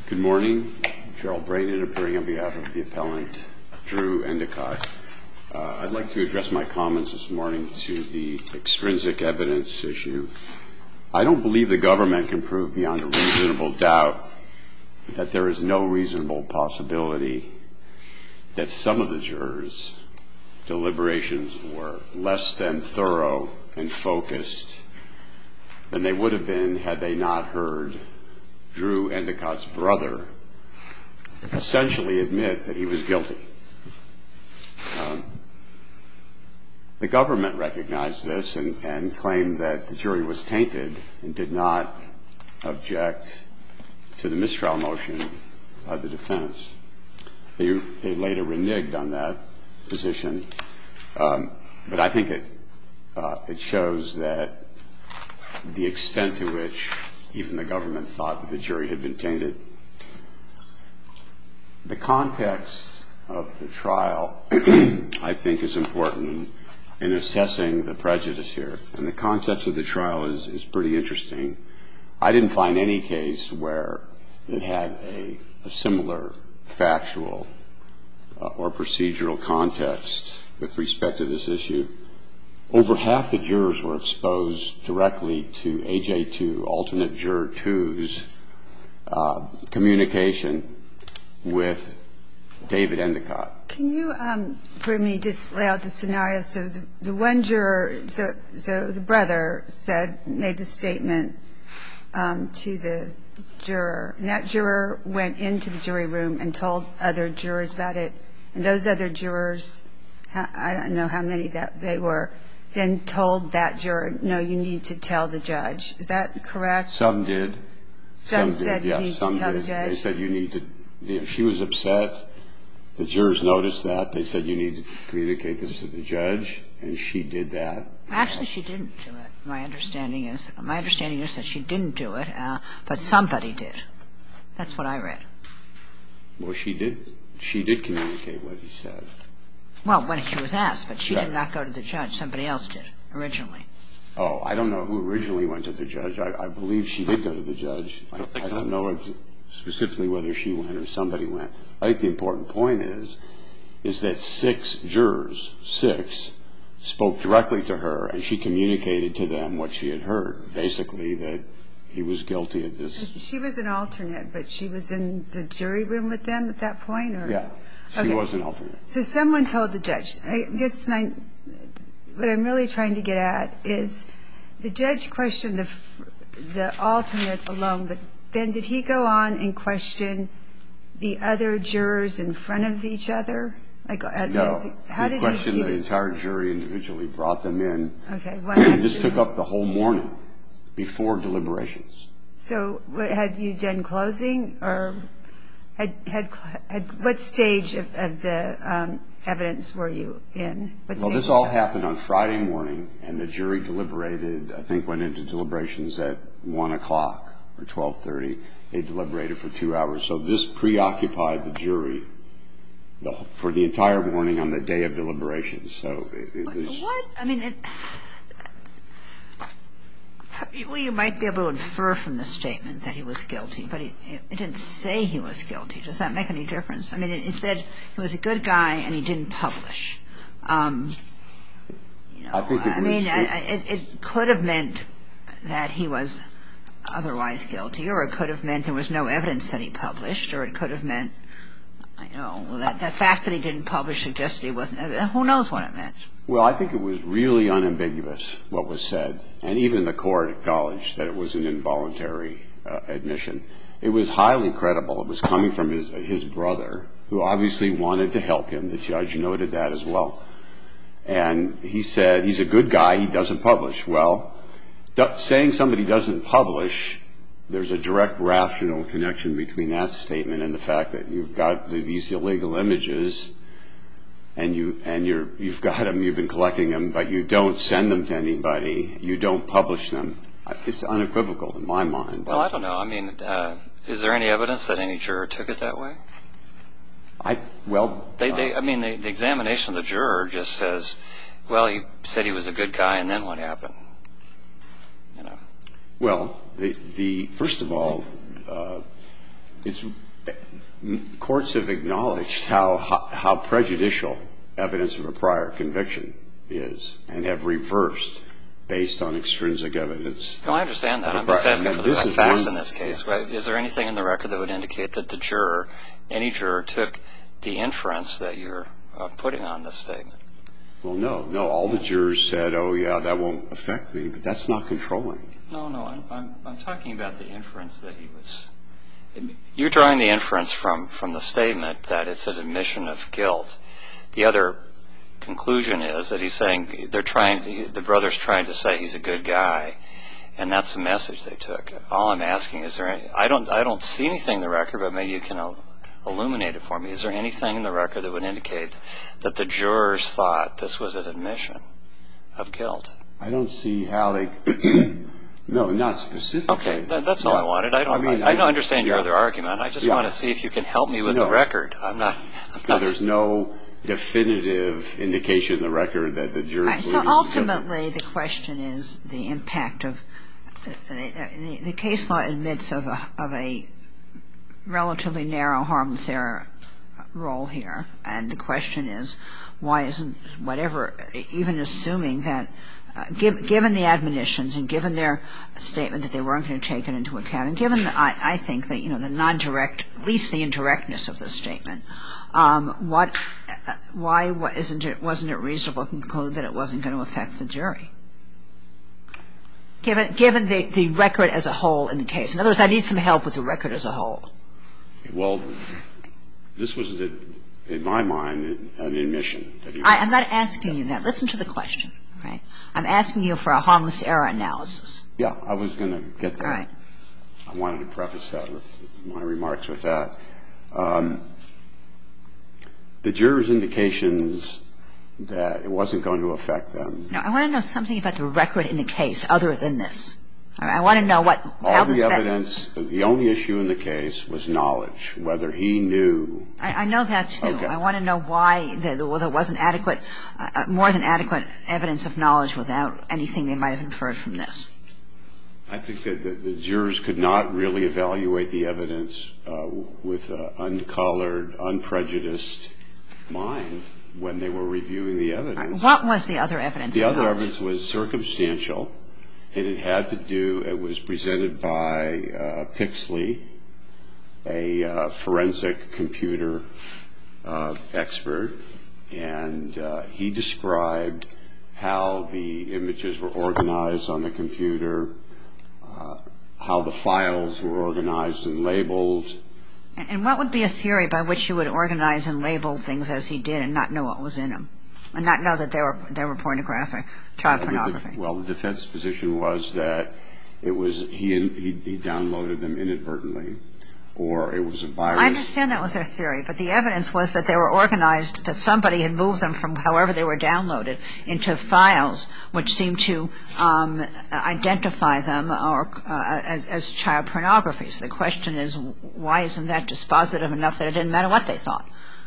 Good morning. Gerald Braden, appearing on behalf of the appellant Drew Endicott. I'd like to address my comments this morning to the extrinsic evidence issue. I don't believe the government can prove beyond a reasonable doubt that there is no reasonable possibility that some of the jurors' deliberations were less than thorough and focused than they would have been had they not heard Drew Endicott's brother essentially admit that he was guilty. The government recognized this and claimed that the jury was tainted and did not object to the mistrial motion by the defense. They later reneged on that position, but I think it shows that the extent to which even the government thought that the jury had been tainted. The context of the trial, I think, is important in assessing the prejudice here. And the context of the trial is pretty interesting. I didn't find any case where it had a similar factual or procedural context with respect to this issue. Over half the jurors were exposed directly to AJ2, alternate juror 2's communication with David Endicott. Can you, for me, just lay out the scenario? So the one juror, so the brother made the statement to the juror, and that juror went into the jury room and told other jurors about it, and those other jurors, I don't know how many that they were, then told that juror, no, you need to tell the judge. Is that correct? Some did. Some said you need to tell the judge. They said you need to. She was upset. The jurors noticed that. They said you need to communicate this to the judge, and she did that. Actually, she didn't do it. My understanding is that she didn't do it, but somebody did. That's what I read. Well, she did. She did communicate what he said. Well, when she was asked, but she did not go to the judge. Somebody else did originally. Oh, I don't know who originally went to the judge. I believe she did go to the judge. I don't know specifically whether she went or somebody went. I think the important point is that 6 jurors, 6, spoke directly to her, and she communicated to them what she had heard, basically that he was guilty of this. She was an alternate, but she was in the jury room with them at that point? Or? Yeah, she was an alternate. So someone told the judge. I guess what I'm really trying to get at is the judge questioned the alternate alone, but then did he go on and question the other jurors in front of each other? No. He questioned the entire jury individually, brought them in. Okay. This took up the whole morning before deliberations. So had you done closing, or what stage of the evidence were you in? Well, this all happened on Friday morning, and the jury deliberated, I think went into deliberations at 1 o'clock or 12:30. They deliberated for 2 hours. So this preoccupied the jury for the entire morning on the day of deliberations. So it was. What? I mean, you might be able to infer from the statement that he was guilty, but it didn't say he was guilty. Does that make any difference? I mean, it said he was a good guy and he didn't publish. It could have meant that he was otherwise guilty, or it could have meant there was no evidence that he published, or it could have meant, that the fact that he didn't publish suggested he wasn't. Who knows what it meant? Well, I think it was really unambiguous what was said, and even the court acknowledged that it was an involuntary admission. It was highly credible. It was coming from his brother, who obviously wanted to help him. The judge noted that as well. And he said, he's a good guy, he doesn't publish. Well, saying somebody doesn't publish, there's a direct rational connection between that statement and the fact that you've got these illegal images and you've got them, you've been collecting them, but you don't send them to anybody, you don't publish them. It's unequivocal in my mind. Well, I don't know. I mean, is there any evidence that any juror took it that way? The examination of the juror just says, well, he said he was a good guy, and then what happened? Well, first of all, courts have acknowledged how prejudicial evidence of a prior conviction is and have reversed based on extrinsic evidence. No, I understand that. I'm just asking for the facts in this case. Right? Is there anything in the record that would indicate that the juror, any juror, took the inference that you're putting on this statement? Well, no. No, all the jurors said, oh, yeah, that won't affect me, but that's not controlling. No, I'm talking about the inference that he was – you're drawing the inference from the statement that it's an admission of guilt. The other conclusion is that he's saying the brother's trying to say he's a good guy, and that's the message they took. All I'm asking is I don't see anything in the record, but maybe you can illuminate it for me. Is there anything in the record that would indicate that the jurors thought this was an admission of guilt? I don't see how they – no, not specifically. Okay, that's all I wanted. I don't understand your other argument. I just want to see if you can help me with the record. There's no definitive indication in the record that the jurors believe So ultimately, the question is the impact of the case law admits of a relatively narrow harmless error role here, and the question is why isn't whatever, even assuming that given the admonitions and given their statement that they weren't going to take it into account, and given I think that the non-direct, at least the indirectness of the statement, why wasn't it reasonable to conclude that it wasn't going to affect the jury? Given the record as a whole in the case. In other words, I need some help with the record as a whole. Well, this was, in my mind, an admission. I'm not asking you that. Listen to the question, right? I'm asking you for a harmless error analysis. Yeah, I was going to get there. All right. I wanted to preface that with my remarks with that. The jurors' indications that it wasn't going to affect them. No, I want to know something about the record in the case other than this. I want to know all the evidence, the only issue in the case was knowledge, whether he knew. I know that, too. Okay. I want to know why there wasn't adequate, more than adequate evidence of knowledge without anything they might have inferred from this. I think that the jurors could not really evaluate the evidence with an uncolored, unprejudiced mind when they were reviewing the evidence. What was the other evidence? The other evidence was circumstantial, and it had to do, it was presented by Pixley, a forensic computer expert, and he described how the images were organized on the computer, how the files were organized and labeled. And what would be a theory by which you would organize and label things as he did and not know what was in them, and not know that they were pornographic, child pornography? Well, the defense position was that it was he downloaded them inadvertently, or it was a virus. I understand that was their theory, but the evidence was that they were organized, that somebody had moved them from however they were downloaded into files which seemed to identify them as child pornography. So the question is, why isn't that dispositive enough that it didn't matter what they thought?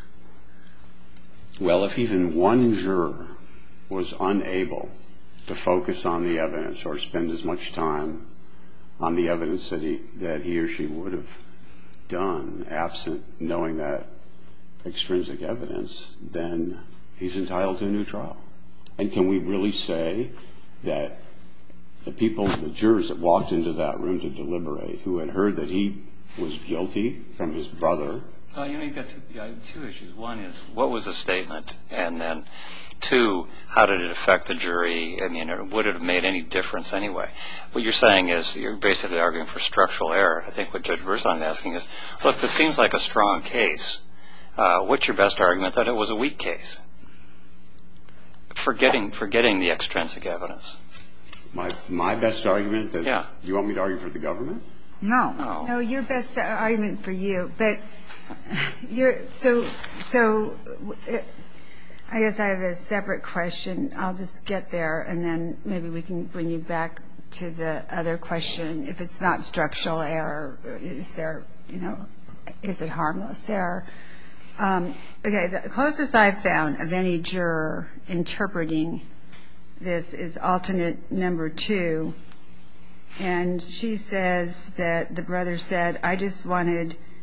Well, if even one juror was unable to focus on the evidence or spend as much time on the evidence that he or she would have done, absent knowing that extrinsic evidence, then he's entitled to a new trial. And can we really say that the jurors that walked into that room to deliberate, who had heard that he was guilty from his brother? Well, you've got two issues. One is, what was the statement? And then, two, how did it affect the jury? I mean, would it have made any difference anyway? What you're saying is you're basically arguing for structural error. I think what Judge Berzon is asking is, look, this seems like a strong case. What's your best argument that it was a weak case? Forgetting the extrinsic evidence. My best argument? Yeah. You want me to argue for the government? No. No, your best argument for you. But so I guess I have a separate question. I'll just get there, and then maybe we can bring you back to the other question. If it's not structural error, is it harmless error? Okay, the closest I've found of any juror interpreting this is alternate number 2. And she says that the brother said, I just wanted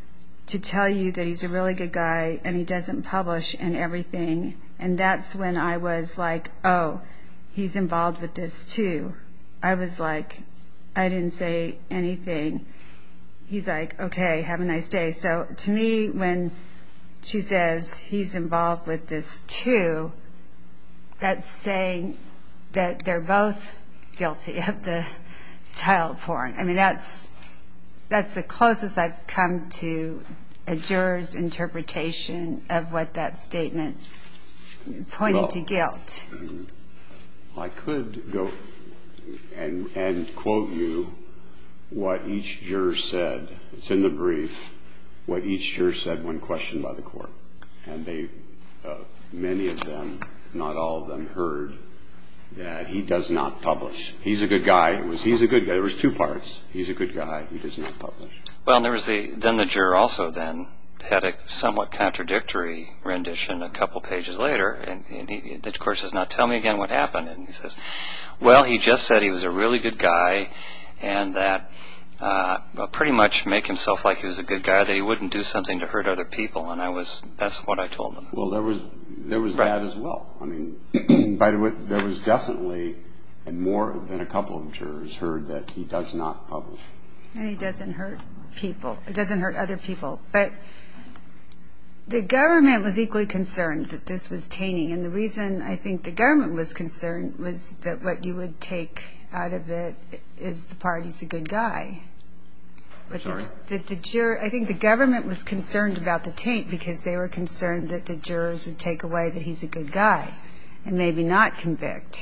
to tell you that he's a really good guy and he doesn't publish and everything. And that's when I was like, oh, he's involved with this too. I was like, I didn't say anything. He's like, okay, have a nice day. So to me, when she says he's involved with this too, that's saying that they're both guilty of the child porn. I mean, that's the closest I've come to a juror's interpretation of what that statement pointed to guilt. I could go and quote you what each juror said. It's in the brief, what each juror said when questioned by the court. And they, many of them, not all of them, heard that he does not publish. He's a good guy. He's a good guy. There was two parts. He's a good guy. He does not publish. Well, and there was then the juror also then had a somewhat contradictory rendition a couple pages later, and he, of course, does not tell me again what happened. And he says, well, he just said he was a really good guy and that pretty much make himself like he was a good guy, that he wouldn't do something to hurt other people. And that's what I told him. Well, there was Right. that as well. I mean, by the way, there was definitely, and more than a couple of jurors heard that he does not publish. And he doesn't hurt people. It doesn't hurt other people. But the government was equally concerned that this was tainting. And the reason I think the government was concerned was that what you would take out of it is the part he's a good guy. But Sorry? I think the government was concerned about the taint because they were concerned that the jurors would take away that he's a good guy and maybe not convict.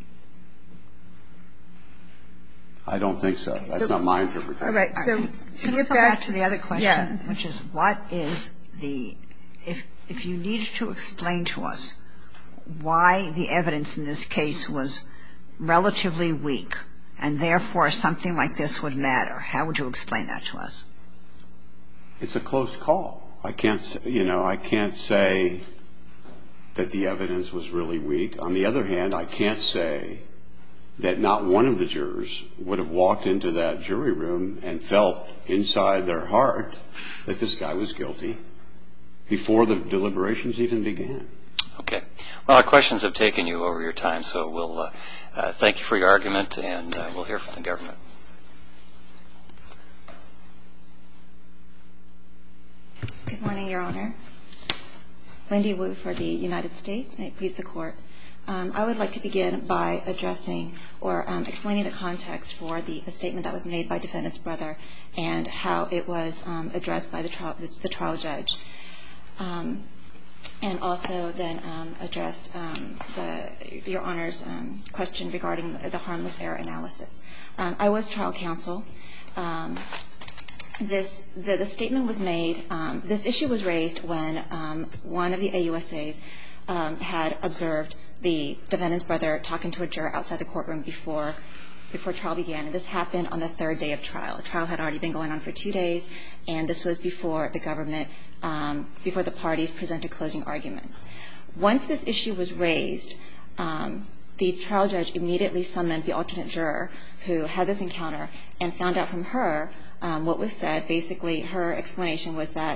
I don't think so. That's not my interpretation. All right. So to get back to the other question, yeah. which is what is the if you needed to explain to us why the evidence in this case was relatively weak and therefore something like this would matter, how would you explain that to us? It's a close call. I can't say that the evidence was really weak. On the other hand, I can't say that not one of the jurors would have walked into that jury room and felt inside their heart that this guy was guilty before the deliberations even began. Okay. Well, our questions have taken you over your time, so we'll thank you for your argument, and we'll hear from the government. Good morning, Your Honor. Wendy Wu for the United States. May it please the Court. I would like to begin by addressing or explaining the context for the statement that was made by defendant's brother and how it was addressed by the trial judge. And also then address Your Honor's question regarding the harmless error analysis. I was trial counsel. The statement was made, this issue was raised when one of the AUSAs had observed the defendant's brother talking to a juror outside the courtroom before trial began. And this happened on the third day of trial. The trial had already been going on for 2 days, and this was before the government, before the parties presented closing arguments. Once this issue was raised, the trial judge immediately summoned the alternate juror who had this encounter and found out from her what was said. Basically, her explanation was that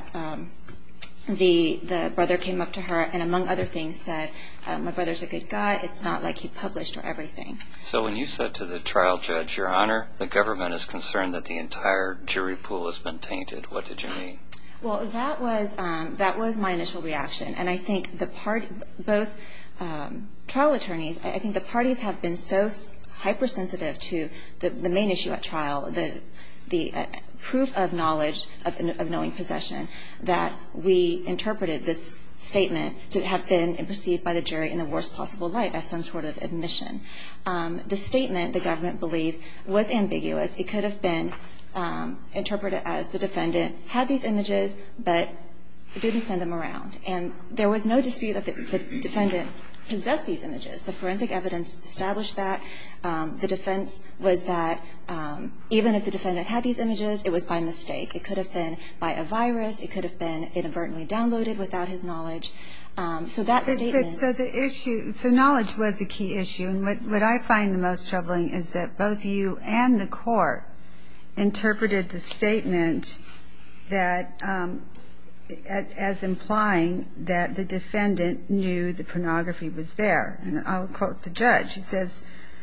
the brother came up to her and, among other things, said, my brother's a good guy. It's not like he published or everything. So when you said to the trial judge, Your Honor, the government is concerned that the entire jury pool has been tainted, what did you mean? Well, that was my initial reaction. And I think both trial attorneys, I think the parties have been so hypersensitive to the main issue at trial, the proof of knowledge, of knowing possession, that we interpreted this statement to have been perceived by the jury in the worst possible light as some sort of admission. The statement, the government believes, was ambiguous. It could have been interpreted as the defendant had these images but didn't send them around. And there was no dispute that the defendant possessed these images. The forensic evidence established that. The defense was that even if the defendant had these images, it was by mistake. It could have been by a virus. It could have been inadvertently downloaded without his knowledge. So that statement. So knowledge was a key issue. And what I find the most troubling is that both you and the court interpreted the statement that as implying that the defendant knew the pornography was there. And I'll quote the judge. He says,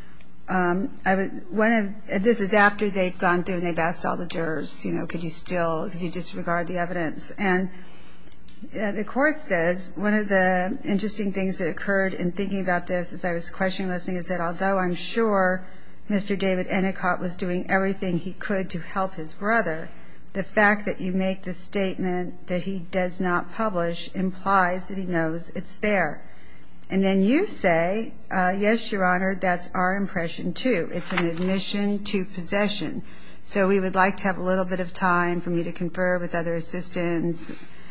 this is after they've gone through and they've asked all the jurors, you know, could you disregard the evidence? And the court says one of the interesting things that occurred in thinking about this as I was questioning listening is that although I'm sure Mr. David Endicott was doing everything he could to help his brother, the fact that you make the statement that he does not publish implies that he knows it's there. And then you say, yes, Your Honor, that's our impression, too. It's an admission to possession. So we would like to have a little bit of time for me to confer with other assistants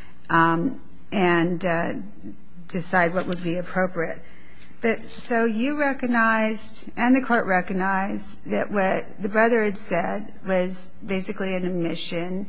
and decide what would be appropriate. But so you recognized, and the court recognized, that what the brother had said was basically an admission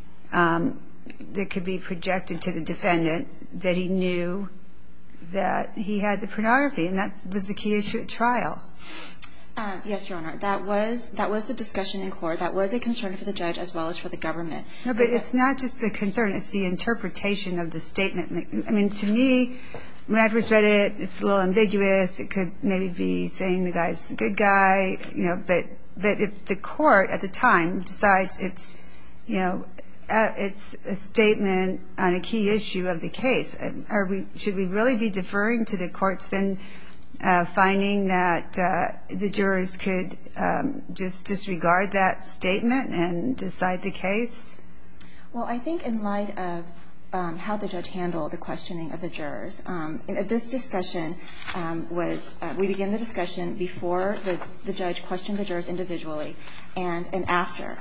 that could be projected to the defendant that he knew that he had the pornography, and that was the key issue at trial. Yes, Your Honor. That was the discussion in court. That was a concern for the judge as well as for the government. No, but it's not just the concern. It's the interpretation of the statement. I mean, to me, when I first read it, it's a little ambiguous. It could maybe be saying the guy's a good guy, you know, but if the court at the time decides it's, you know, it's a statement on a key issue of the case, should we really be deferring to the courts then finding that the jurors could just disregard that statement and decide the case? Well, I think in light of how the judge handled the questioning of the jurors, this discussion was we began the discussion before the judge questioned the jurors individually and after.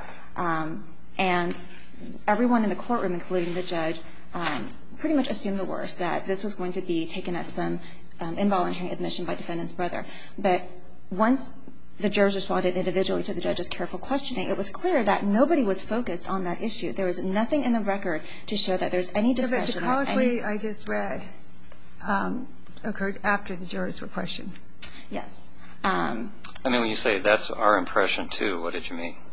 And everyone in the courtroom, including the judge, pretty much assumed the worst, that this was going to be taken as some involuntary admission by defendant's brother. But once the jurors responded individually to the judge's careful questioning, it was clear that nobody was focused on that issue. There was nothing in the record to show that there's any discussion. But the colloquy I just read occurred after the jurors were questioned. Yes. I mean, when you say that's our impression, too, what did you mean?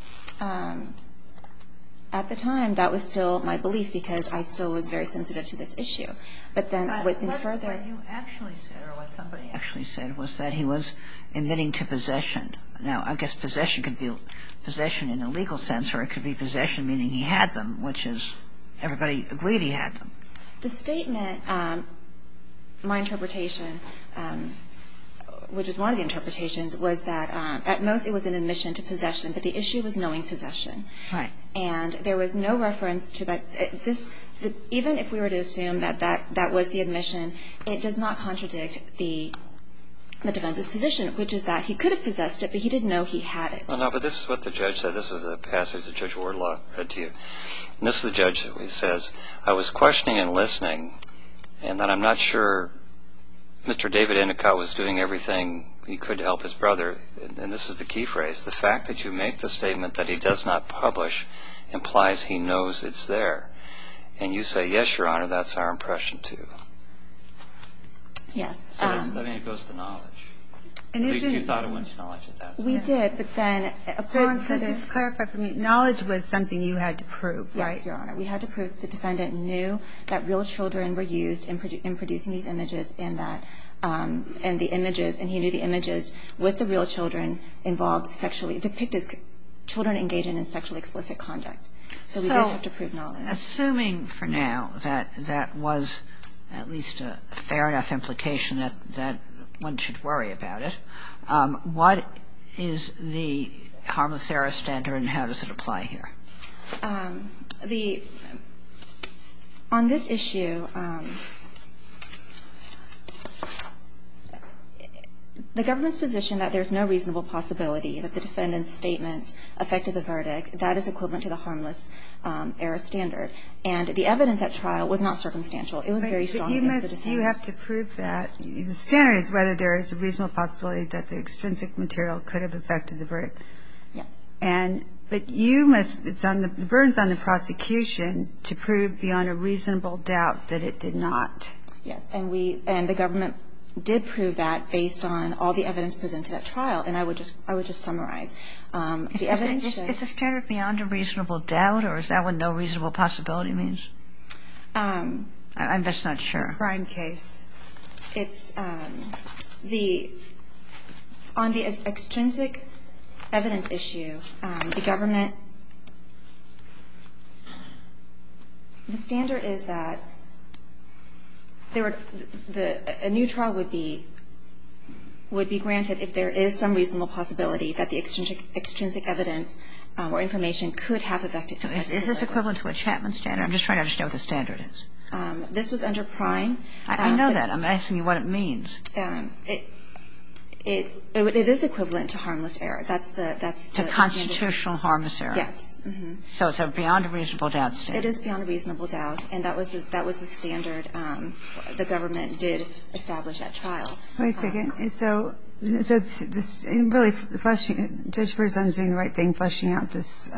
At the time, that was still my belief because I still was very sensitive to this issue. But then what you actually said, or what somebody actually said, was that he was admitting to possession. Now, I guess possession could be possession in a legal sense, or it could be possession meaning he had them, which is everybody agreed he had them. The statement, my interpretation, which is one of the interpretations, was that at most it was an admission to possession, but the issue was knowing possession. Right. And there was no reference to that. Even if we were to assume that was the admission, it does not contradict the defense's position, which is that he could have possessed it, but he didn't know he had it. Well, no, but this is what the judge said. This is a passage that Judge Wardlaw read to you. And this is the judge who says, I was questioning and listening, and that I'm not sure Mr. David Endicott was doing everything he could to help his brother. And this is the key phrase. The fact that you make the statement that he does not publish implies he knows it's there. And you say, yes, Your Honor, that's our impression, too. Yes. So it goes to knowledge. And you thought it went to knowledge at that time. We did, but then upon further. Just clarify for me. Knowledge was something you had to prove, right? Yes, Your Honor. We had to prove that the defendant knew that real children were used in producing these images and that and the images, and he knew the images with the real children involved sexually, depicted children engaging in sexually explicit conduct. So we did have to prove knowledge. Assuming for now that that was at least a fair enough implication that one should worry about it, what is the harmless error standard and how does it apply here? On this issue, the government's position that there's no reasonable possibility that the defendant's statements affected the verdict, that is equivalent to the harmless error standard. And the evidence at trial was not circumstantial. It was very strong against the defendant. You have to prove that. The standard is whether there is a reasonable possibility that the extrinsic material could have affected the verdict. Yes. But you must, the burden's on the prosecution to prove beyond a reasonable doubt that it did not. Yes. And the government did prove that based on all the evidence presented at trial. And I would just summarize. The evidence shows. Is the standard beyond a reasonable doubt, or is that what no reasonable possibility means? I'm just not sure. Crime case. It's on the extrinsic evidence issue, the government, the standard is that a new trial would be granted if there is some reasonable possibility that the extrinsic evidence or information could have affected. Is this equivalent to a Chapman standard? I'm just trying to understand what the standard is. This was under Prime. I know that. I'm asking you what it means. It is equivalent to harmless error. That's the constitutional harmless error. Yes. Mm-hmm. So it's a beyond a reasonable doubt standard. It is beyond a reasonable doubt, and that was the standard the government did establish at trial. Wait a second. So this really fleshing, Judge Berzon's doing the right thing, fleshing out this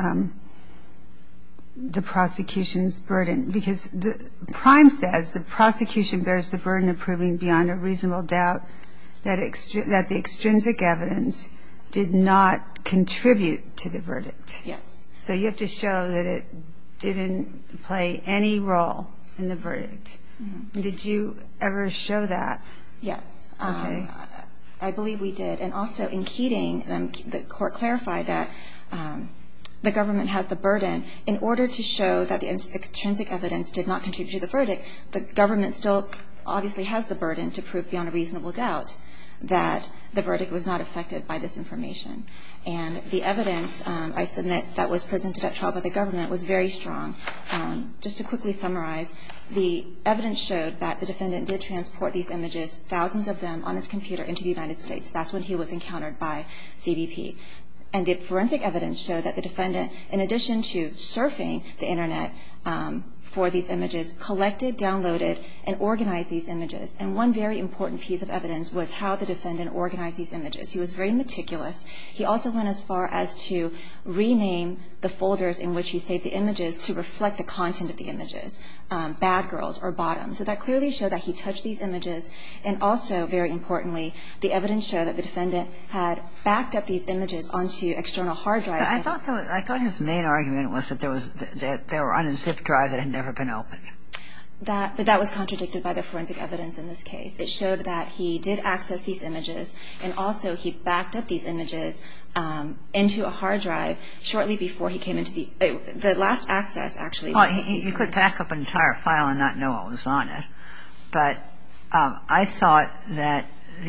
the prosecution's burden, because the Prime says the prosecution bears the burden of proving beyond a reasonable doubt that the extrinsic evidence did not contribute to the verdict. Yes. So you have to show that it didn't play any role in the verdict. Mm-hmm. Did you ever show that? Yes. Okay. I believe we did. And also in Keating, the court clarified that the government has the burden in order to show that the extrinsic evidence did not contribute to the verdict. The government still obviously has the burden to prove beyond a reasonable doubt that the verdict was not affected by this information. And the evidence, I submit, that was presented at trial by the government was very strong. Just to quickly summarize, the evidence showed that the defendant did transport these images, thousands of them, on his computer into the United States. That's when he was encountered by CBP. And the forensic evidence showed that the defendant, in addition to surfing the Internet for these images, collected, downloaded, and organized these images. And one very important piece of evidence was how the defendant organized these images. He was very meticulous. He also went as far as to rename the folders in which he saved the images to reflect the content of the images, bad girls or bottoms. So that clearly showed that he touched these images. And also, very importantly, the evidence showed that the defendant had backed up these images onto external hard drives. But I thought his main argument was that they were on a zip drive that had never been opened. But that was contradicted by the forensic evidence in this case. It showed that he did access these images, and also he backed up these images into a hard drive shortly before he came into the last access, actually. Well, he could back up an entire file and not know what was on it. But I thought, and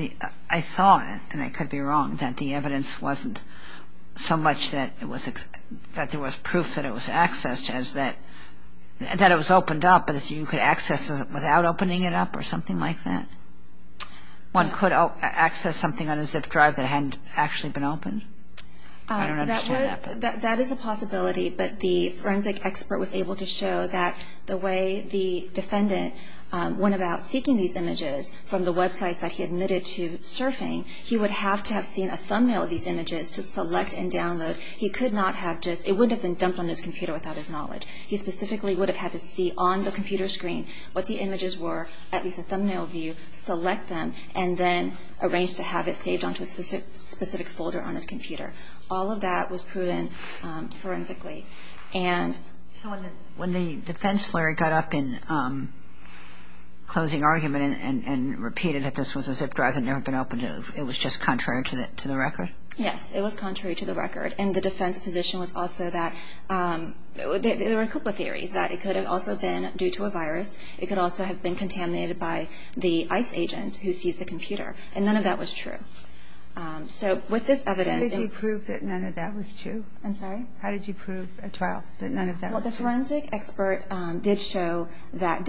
I could be wrong, that the evidence wasn't so much that there was proof that it was accessed as that it was opened up, but you could access it without opening it up or something like that? One could access something on a zip drive that hadn't actually been opened? I don't understand that. That is a possibility, but the forensic expert was able to show that the way the defendant went about seeking these images from the websites that he admitted to surfing, he would have to have seen a thumbnail of these images to select and download. He could not have it wouldn't have been dumped on his computer without his knowledge. He specifically would have had to see on the computer screen what the images were, at least a thumbnail view, select them, and then arrange to have it saved onto a specific folder on his computer. All of that was proven forensically. And so when the defense lawyer got up in closing argument and repeated that this was a zip drive that had never been opened, it was just contrary to the record? Yes, it was contrary to the record. And the defense position was also that there were a couple of theories, that it could have also been due to a virus. It could also have been contaminated by the ICE agents who seized the computer. And none of that was true. So with this evidence... How did you prove that none of that was true? I'm sorry? How did you prove at trial that none of that was true? Well, the forensic expert did show that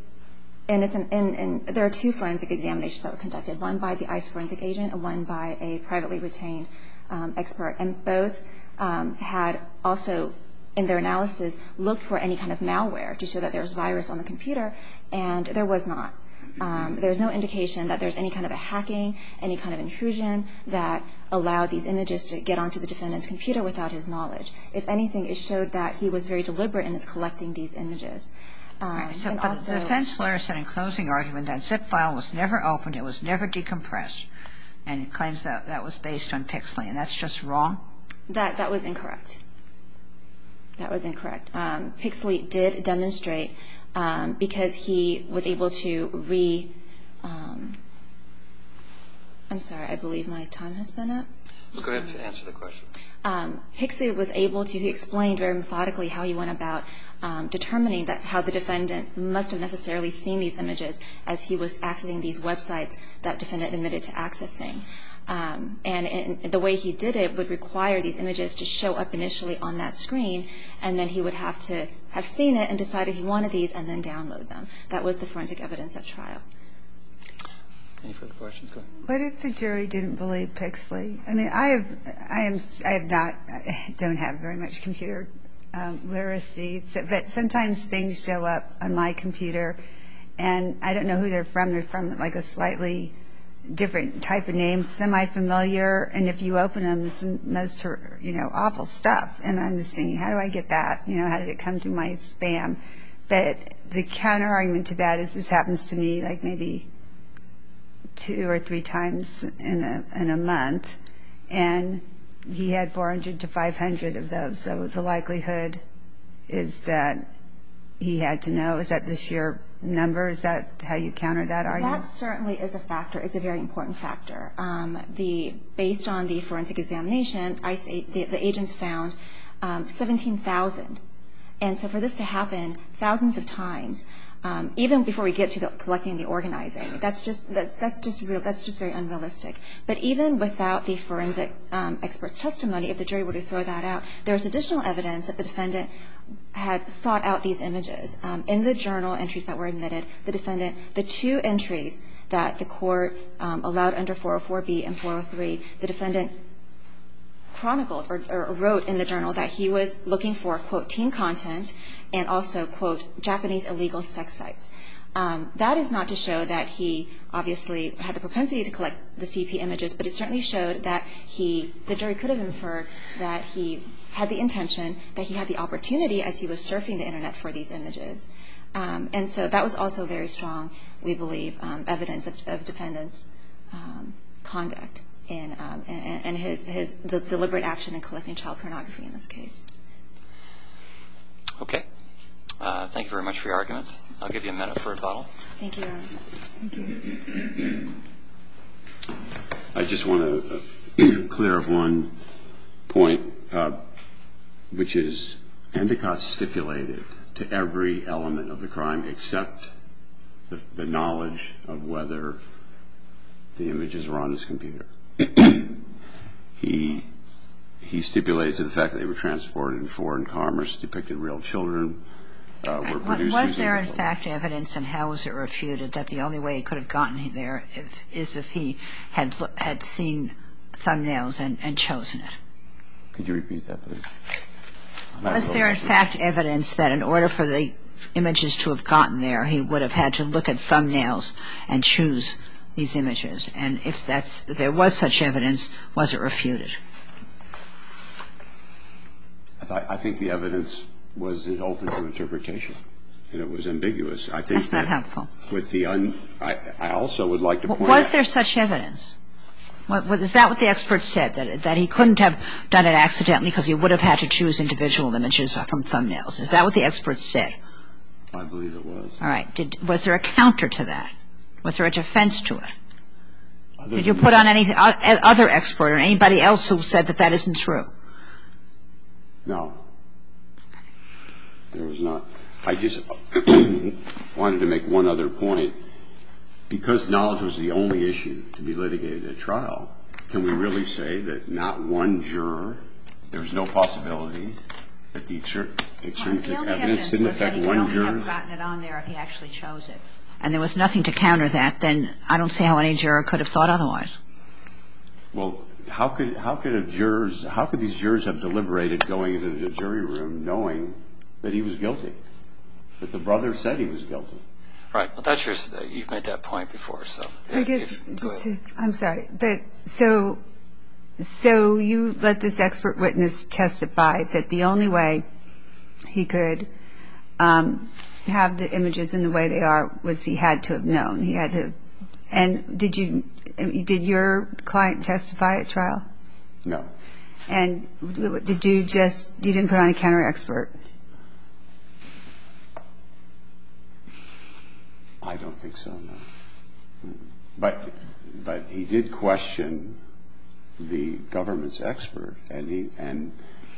and there are two forensic examinations that were conducted, one by the ICE forensic agent and one by a privately retained expert. And both had also, in their analysis, looked for any kind of malware to show that there was virus on the computer, and there was not. There's no indication that there's any kind of a hacking, any kind of intrusion that allowed these images to get onto the defendant's computer without his knowledge. If anything, it showed that he was very deliberate in his collecting these images. But the defense lawyer said in closing argument that zip file was never opened, it was never decompressed, and it claims that that was based on Pixley. And that's just wrong? That was incorrect. That was incorrect. Pixley did demonstrate because he was able to I'm sorry, I believe my time has been up. Go ahead and answer the question. Hixley was able to, he explained very methodically how he went about determining that how the defendant must have necessarily seen these images as he was accessing these websites that defendant admitted to accessing. And the way he did it would require these images to show up initially on that screen, and then he would have to have seen it and decided he wanted these and then download them. That was the forensic evidence at trial. Any further questions? Go ahead. What if the jury didn't believe Pixley? I mean, I don't have very much computer literacy, but sometimes things show up on my computer, and I don't know who they're from. They're from like a slightly different type of name, semi-familiar, and if you open them, it's most, awful stuff. And I'm just thinking, how do I get that? How did it come to my spam? But the counter-argument to that is this happens to me like maybe 2 or 3 times in a month, and he had 400 to 500 of those. So the likelihood is that he had to know. Is that the sheer number? Is that how you counter that argument? That certainly is a factor. It's a very important factor. Based on the forensic examination, the agents found 17,000. And so for this to happen thousands of times, even before we get to the collecting and the organizing, that's just very unrealistic. But even without the forensic expert's testimony, if the jury were to throw that out, there's additional evidence that the defendant had sought out these images. In the journal entries that were admitted, the 2 entries that the court allowed under 404B and 403, the defendant chronicled or wrote in the journal that he was looking for, quote, teen content and also, quote, Japanese illegal sex sites. That is not to show that he obviously had the propensity to collect the CP images, but it certainly showed that the jury could have inferred that he had the intention, that he had the opportunity as he was surfing the Internet for these images. And so that was also very strong, we believe, evidence of defendant's conduct and the deliberate action in collecting child pornography in this case. Okay. Thank you very much for your argument. I'll give you a minute for rebuttal. Thank you, Your Honor. Thank you. I just want to clear up one point, which is Endicott stipulated to every element of the crime except the knowledge of whether the images were on his computer. He stipulated to the fact that they were transported in foreign commerce, depicted real children, were produced. Was there, in fact, evidence, and how was it refuted, that the only way he could have gotten there is if he had seen thumbnails and chosen it? Could you repeat that, please? Was there, in fact, evidence that in order for the images to have gotten there, he would have had to look at thumbnails and choose these images? And if there was such evidence, was it refuted? I think the evidence was open to interpretation, and it was ambiguous. I think That's not helpful. I also would like to point out. Was there such evidence? Is that what the expert said, that he couldn't have done it accidentally because he would have had to choose individual images from thumbnails? Is that what the expert said? I believe it was. All right. Was there a counter to that? Was there a defense to it? Did you put on any other expert or anybody else who said that that isn't true? No. There was not. I just wanted to make one other point. Because knowledge was the only issue to be litigated at trial, can we really say that not one juror, there was no possibility that the extrinsic evidence didn't affect one juror? If he only have gotten it on there if he actually chose it, and there was nothing to counter that, then I don't see how any juror could have thought otherwise. Well, how could these jurors have deliberated going into the jury room knowing that he was guilty, that the brother said he was guilty? Right. Well, you've made that point before, so. I guess I'm sorry, but so you let this expert witness testify that the only way he could have the images in the way they are was he had to have known. He had to. And did your client testify at trial? No. And you didn't put on a counter expert? I don't think so, no. But he did question the government's expert, and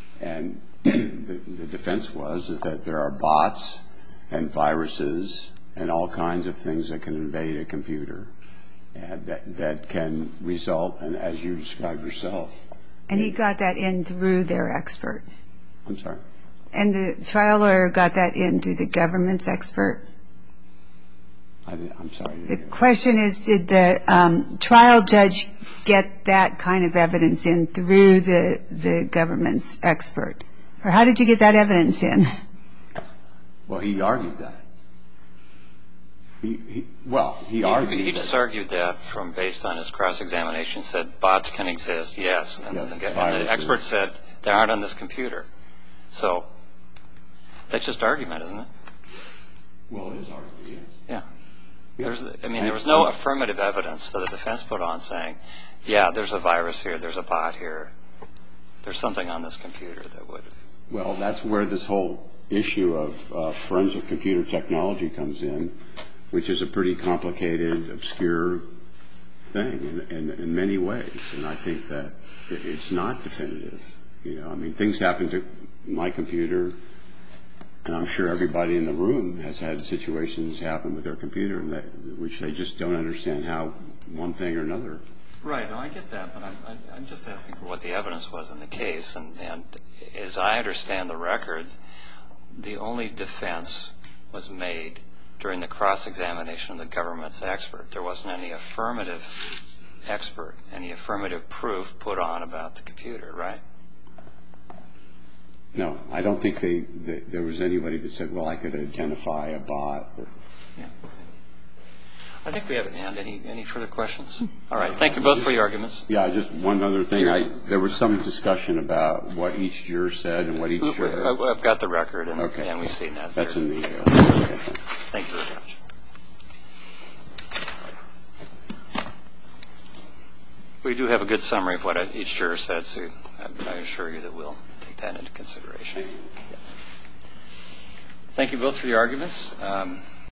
the defense was is that there are bots and viruses and all kinds of things that can invade a computer and that can result, and as you described yourself. And he got that in through their expert. I'm sorry? And the trial lawyer got that in through the government's expert? I'm sorry. The question is, did the trial judge get that kind of evidence in through the government's expert? Or how did you get that evidence in? Well, he argued that. He argued He just argued that based on his cross-examination, said bots can exist, yes. And the expert said they aren't on this computer. So that's just argument, isn't it? Well, it is argument, yes. Yeah. There was no affirmative evidence that the defense put on saying, yeah, there's a virus here, there's a bot here, there's something on this computer that would. Well, that's where this whole issue of forensic computer technology comes in, which is a pretty complicated, obscure thing in many ways. And I think that it's not definitive. Things happen to my computer, and I'm sure everybody in the room has had situations happen with their computer which they just don't understand how one thing or another. Right. No, I get that, but I'm just asking for what the evidence was in the case. And as I understand the record, the only defense was made during the cross-examination of the government's expert. There wasn't any affirmative expert, any affirmative proof put on about the computer, right? No, I don't think there was anybody that said, well, I could identify a bot. Yeah. I think we have an end. Any further questions? All right. Thank you both for your arguments. Yeah, just one other thing. There was some discussion about what each juror said and what each juror. I've got the record, and we've seen that. That's in the. Thank you very much. We do have a good summary of what each juror said, so I assure you that we'll take that into consideration. Thank you both for your arguments.